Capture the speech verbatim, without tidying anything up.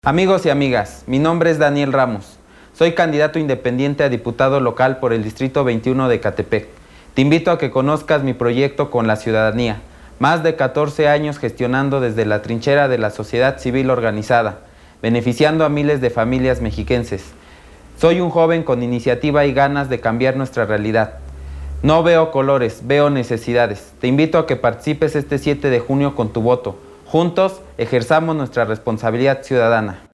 Amigos y amigas, mi nombre es Daniel Ramos. Soy candidato independiente a diputado local por el Distrito veintiuno de Ecatepec. Te invito a que conozcas mi proyecto con la ciudadanía. Más de catorce años gestionando desde la trinchera de la sociedad civil organizada, beneficiando a miles de familias mexiquenses. Soy un joven con iniciativa y ganas de cambiar nuestra realidad. No veo colores, veo necesidades. Te invito a que participes este siete de junio con tu voto. Juntos ejerzamos nuestra responsabilidad ciudadana.